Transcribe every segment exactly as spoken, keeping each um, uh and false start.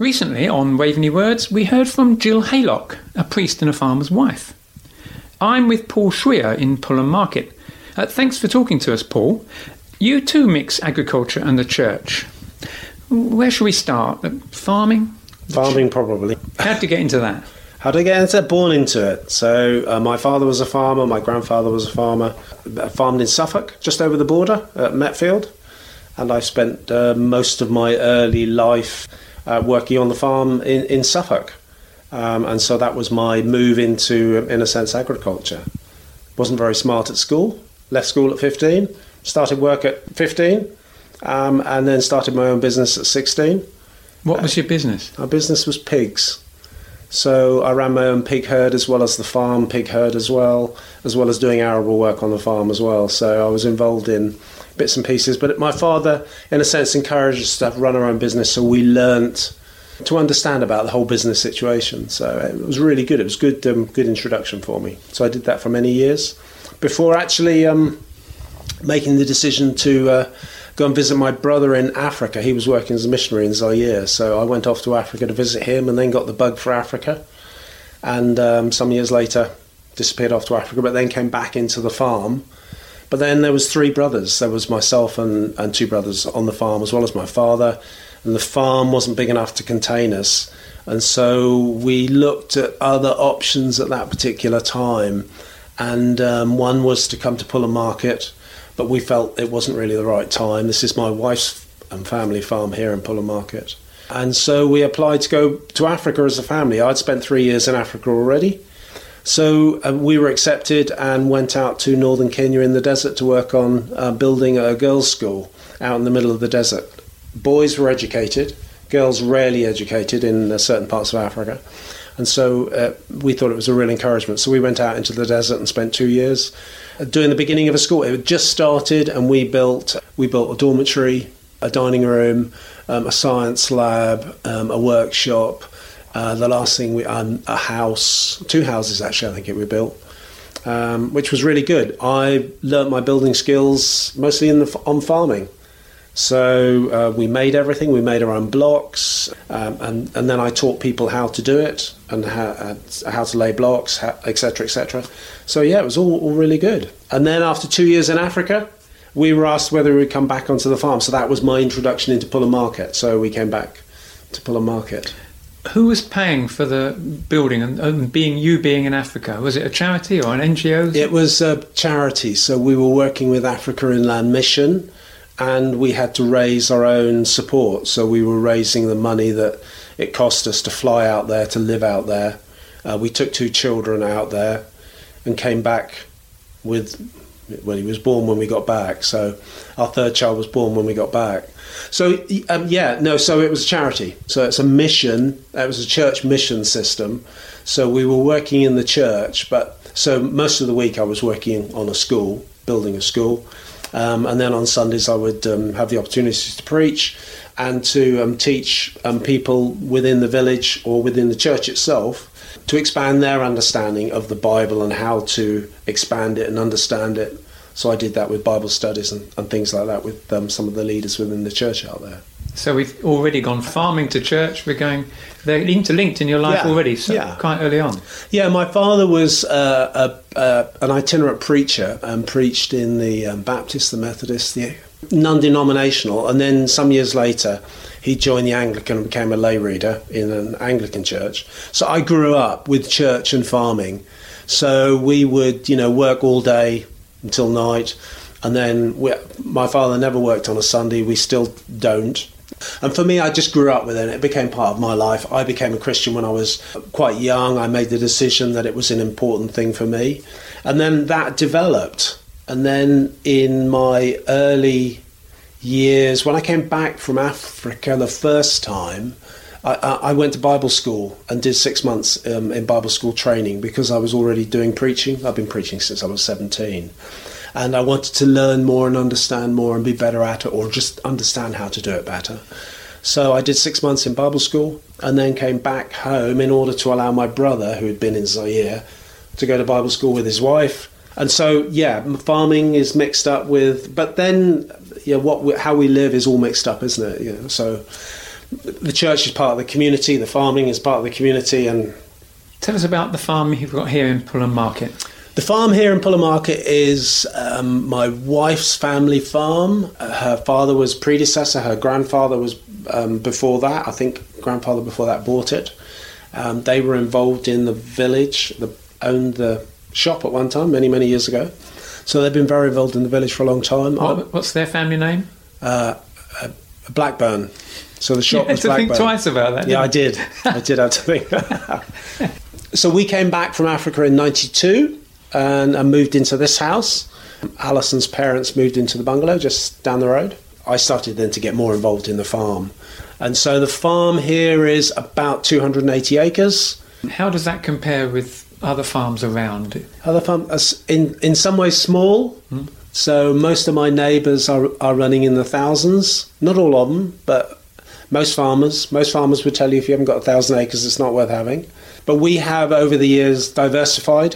Recently, on Waveney Words, we heard from Jill Haylock, a priest and a farmer's wife. I'm with Paul Schwier in Pulham Market. Uh, thanks for talking to us, Paul. You too mix agriculture and the church. Where shall we start? Uh, farming? Farming, probably. How did you get into that? How did I get into it? Born into it. So uh, my father was a farmer, my grandfather was a farmer. I farmed in Suffolk, just over the border at Metfield. And I spent uh, most of my early life uh, working on the farm in, in Suffolk. Um, and so that was my move into, in a sense, agriculture. Wasn't very smart at school. Left school at fifteen. Started work at fifteen. Um, and then started my own business at sixteen. What was your business? Our business was pigs. So I ran my own pig herd as well as the farm pig herd as well, as well as doing arable work on the farm as well. So I was involved in bits and pieces. But my father, in a sense, encouraged us to have run our own business, so we learnt to understand about the whole business situation. So it was really good. It was good, um, good introduction for me. So I did that for many years before actually um, making the decision to uh, go and visit my brother in Africa. He was working as a missionary in Zaire, so I went off to Africa to visit him and then got the bug for Africa. And um, some years later, disappeared off to Africa, but then came back into the farm. But then there was three brothers. There was myself and, and two brothers on the farm, as well as my father. And the farm wasn't big enough to contain us. And so we looked at other options at that particular time. And um, one was to come to Pulham Market, but we felt it wasn't really the right time. This is my wife's and family farm here in Pulham Market. And so we applied to go to Africa as a family. I'd spent three years in Africa already. So uh, we were accepted and went out to northern Kenya in the desert to work on uh, building a girls' school out in the middle of the desert. Boys were educated, girls rarely educated in uh, certain parts of Africa. And so uh, we thought it was a real encouragement. So we went out into the desert and spent two years uh, doing the beginning of a school. It had just started, and we built we built a dormitory, a dining room, um, a science lab, um, a workshop. Uh, the last thing, we um, a house, two houses actually, I think it we built, um, which was really good. I learnt my building skills mostly in the on farming. So uh, we made everything. We made our own blocks, um, and and then I taught people how to do it and how uh, how to lay blocks, et cetera, et cetera. So yeah, it was all, all really good. And then after two years in Africa, we were asked whether we would come back onto the farm. So that was my introduction into Pulham Market. So we came back to Pulham Market. Who was paying for the building and, and being you being in Africa? Was it a charity or an N G O? It was a charity. So we were working with Africa Inland Mission, and we had to raise our own support. So we were raising the money that it cost us to fly out there, to live out there. Uh, we took two children out there and came back with, well, he was born when we got back. So our third child was born when we got back. So, um, yeah, no, so it was a charity. So it's a mission. It was a church mission system. So we were working in the church, but so most of the week I was working on a school, building a school. Um, and then on Sundays I would um, have the opportunity to preach and to um, teach um, people within the village or within the church itself to expand their understanding of the Bible and how to expand it and understand it. So I did that with Bible studies and, and things like that with um, some of the leaders within the church out there. So we've already gone farming to church. We're going, they're interlinked in your life yeah, already, so yeah. quite early on. Yeah, my father was uh, a, uh, an itinerant preacher and preached in the um, Baptist, the Methodist, the non-denominational. And then some years later, he joined the Anglican and became a lay reader in an Anglican church. So I grew up with church and farming. So we would, you know, work all day until night. And then we, my father never worked on a Sunday. We still don't. And for me, I just grew up with it. It became part of my life. I became a Christian when I was quite young. I made the decision that it was an important thing for me. And then that developed. And then in my early years, when I came back from Africa the first time, I, I went to Bible school and did six months um, in Bible school training because I was already doing preaching. I've been preaching since I was seventeen. And I wanted to learn more and understand more and be better at it, or just understand how to do it better. So I did six months in Bible school and then came back home in order to allow my brother, who had been in Zaire, to go to Bible school with his wife. And so, yeah, farming is mixed up with, but then, yeah, what we, how we live is all mixed up, isn't it? You know, so the church is part of the community, the farming is part of the community. And tell us about the farm you've got here in Pulham Market. The farm here in Pulham Market is um, my wife's family farm. Uh, her father was predecessor, her grandfather was um, before that. I think grandfather before that bought it. Um, they were involved in the village, the, owned the shop at one time, many, many years ago. So they've been very involved in the village for a long time. What, what's their family name? Uh, uh, Blackburn. So the shop you had was to Blackburn. think twice about that. Yeah, I didn't did. I did have to think. So we came back from Africa in ninety-two and, and moved into this house. Alison's parents moved into the bungalow just down the road. I started then to get more involved in the farm. And so the farm here is about two hundred eighty acres. How does that compare with other farms around? Other farm, in, in some ways small. Hmm. So most of my neighbours are, are running in the thousands. Not all of them, but most farmers. Most farmers would tell you if you haven't got a thousand acres, it's not worth having. But we have, over the years, diversified.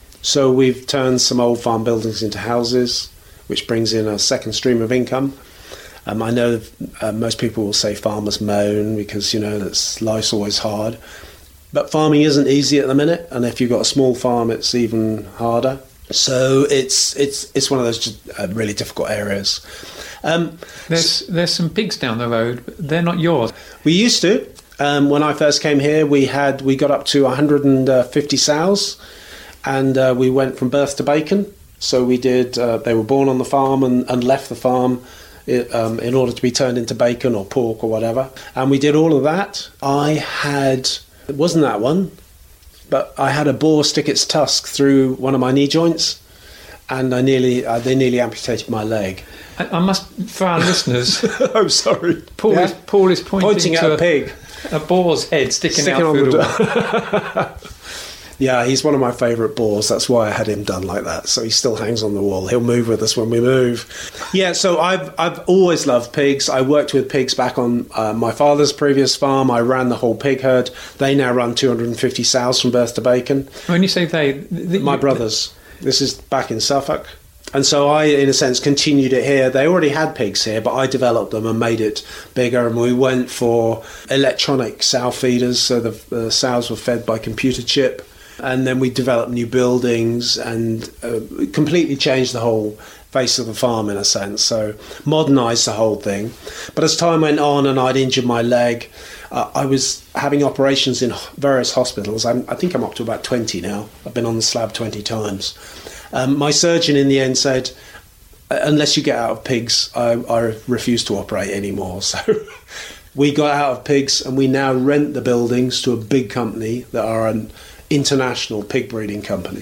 So we've turned some old farm buildings into houses, which brings in a second stream of income. Um, I know uh, most people will say farmers moan because, you know, that's, life's always hard. But farming isn't easy at the minute, and if you've got a small farm, it's even harder. So it's it's it's one of those just, uh, really difficult areas. Um, there's there's some pigs down the road, but they're not yours. We used to. Um, when I first came here, we had we got up to one hundred fifty sows, and uh, we went from birth to bacon. So we did. Uh, they were born on the farm and, and left the farm it, um, in order to be turned into bacon or pork or whatever. And we did all of that. I had it wasn't that one. But I had a boar stick its tusk through one of my knee joints, and I nearly uh, they nearly amputated my leg. I, I must, for our listeners, I'm sorry. Paul, yeah? is, Paul is pointing, pointing to at a, a pig, a boar's head sticking, sticking out through the, the wall. Yeah, he's one of my favourite boars. That's why I had him done like that. So he still hangs on the wall. He'll move with us when we move. Yeah, so I've I've always loved pigs. I worked with pigs back on uh, my father's previous farm. I ran the whole pig herd. They now run two hundred fifty sows from birth to bacon. When you say they... The, my you, brothers. This is back in Suffolk. And so I, in a sense, continued it here. They already had pigs here, but I developed them and made it bigger. And we went for electronic sow feeders, so the, the sows were fed by computer chip. And then we developed new buildings and uh, completely changed the whole face of the farm in a sense. So modernised the whole thing. But as time went on and I'd injured my leg, uh, I was having operations in various hospitals. I'm, I think I'm up to about twenty now. I've been on the slab twenty times. Um, my surgeon in the end said, unless you get out of pigs, I, I refuse to operate anymore. So we got out of pigs and we now rent the buildings to a big company that are an international pig breeding company,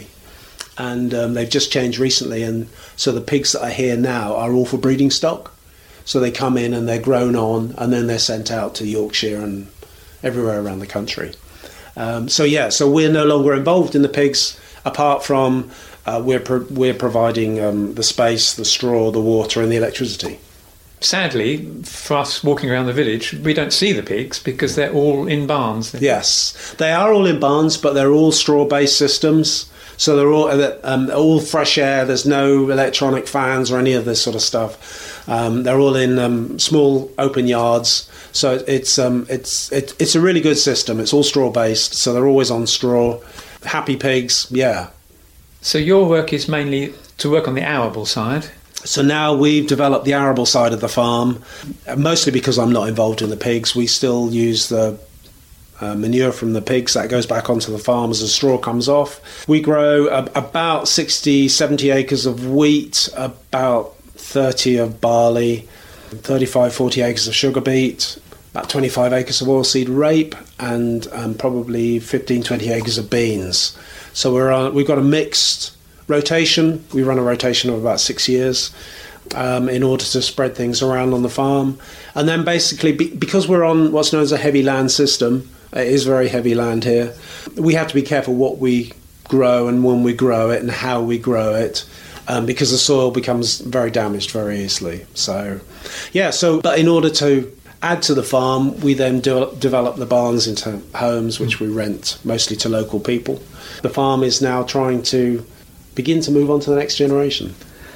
and um, they've just changed recently, and so the pigs that are here now are all for breeding stock. So they come in and they're grown on, and then they're sent out to Yorkshire and everywhere around the country. Um, so yeah, so we're no longer involved in the pigs, apart from uh, we're pro- we're providing um, the space, the straw, the water, and the electricity. Sadly, for us walking around the village, we don't see the pigs because they're all in barns. Yes, they are all in barns, but they're all straw-based systems. So they're all um, all fresh air. There's no electronic fans or any of this sort of stuff. Um, they're all in um, small open yards. So it's um, it's it, it's a really good system. It's all straw-based, so they're always on straw. Happy pigs, yeah. So your work is mainly to work on the arable side. So now we've developed the arable side of the farm, mostly because I'm not involved in the pigs. We still use the uh, manure from the pigs that goes back onto the farm as the straw comes off. We grow a, about sixty, seventy acres of wheat, about thirty of barley, thirty-five, forty acres of sugar beet, about twenty-five acres of oilseed rape, and um, probably fifteen, twenty acres of beans. So we're on, we've got a mixed rotation. We run a rotation of about six years um, in order to spread things around on the farm. And then basically, be, because we're on what's known as a heavy land system, it is very heavy land here, we have to be careful what we grow and when we grow it and how we grow it, um, because the soil becomes very damaged very easily. So, yeah, so, but in order to add to the farm, we then de- develop the barns into homes, which we rent mostly to local people. The farm is now trying to begin to move on to the next generation.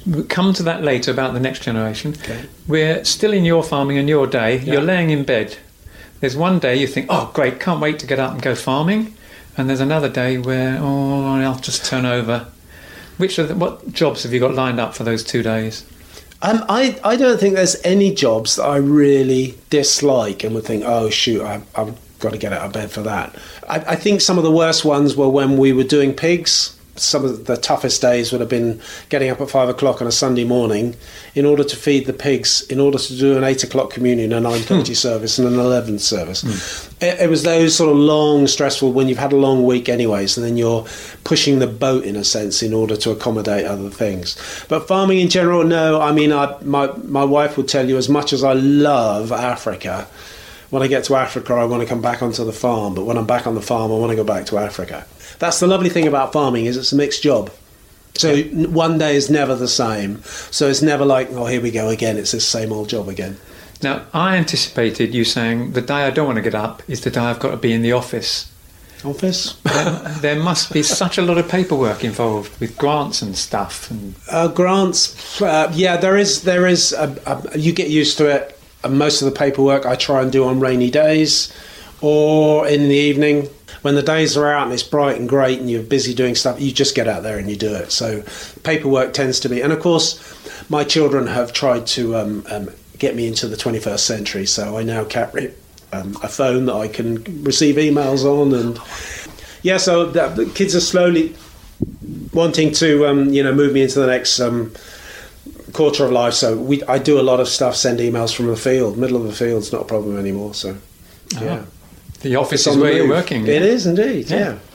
We'll come to that later about the next generation. Okay. We're still in your farming and your day. Yeah. You're laying in bed. There's one day you think, oh, great, can't wait to get up and go farming. And there's another day where, oh, I'll just turn over. Which are the, what jobs have you got lined up for those two days? Um, I, I don't think there's any jobs that I really dislike and would think, oh, shoot, I, I've got to get out of bed for that. I, I think some of the worst ones were when we were doing pigs. Some of the toughest days would have been getting up at five o'clock on a Sunday morning in order to feed the pigs, in order to do an eight o'clock communion, a nine thirty mm. service and an eleven service. Mm. It, it was those sort of long, stressful, when you've had a long week anyways, and then you're pushing the boat in a sense in order to accommodate other things. But farming in general, no, I mean, I, my, my wife will tell you, as much as I love Africa, when I get to Africa, I want to come back onto the farm. But when I'm back on the farm, I want to go back to Africa. That's the lovely thing about farming, is it's a mixed job. So one day is never the same. So it's never like, oh, here we go again. It's this same old job again. Now, I anticipated you saying the day I don't want to get up is the day I've got to be in the office. Office? There, there must be such a lot of paperwork involved with grants and stuff. And uh, grants, uh, yeah, there is. There is. A, a, you get used to it. And most of the paperwork I try and do on rainy days or in the evening. When the days are out and it's bright and great and you're busy doing stuff, you just get out there and you do it. So paperwork tends to be... And of course, my children have tried to um, um, get me into the twenty-first century, so I now carry um, a phone that I can receive emails on. And yeah, so the, the kids are slowly wanting to, um, you know, move me into the next... Um, quarter of life, so we I do a lot of stuff, send emails from the field. Middle of the field's not a problem anymore, so yeah. The office is where you're working. It is indeed, yeah.